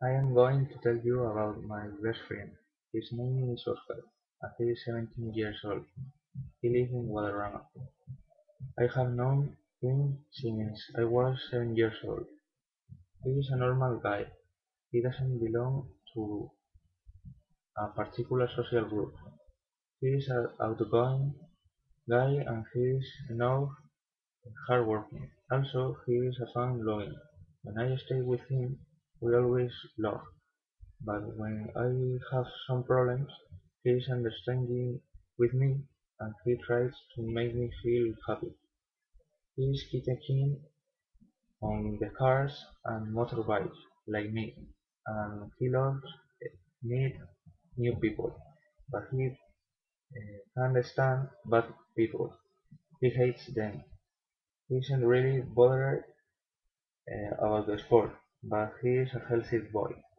I am going to tell you about my best friend. His name is Oscar, and he is 17 years old. He lives in Guadarrama. I have known him since I was 7 years old. He is a normal guy. He doesn't belong to a particular social group. He is an outgoing guy and he is enough hardworking. Also, he is a fun-loving. When I stay with him, we always laugh. But when I have some problems, he is understanding with me and he tries to make me feel happy. He is keen on the cars and motorbikes like me, and he loves meet new people. But he can't stand bad people. He hates them. He isn't really bothered about the sport, but he is a healthy boy.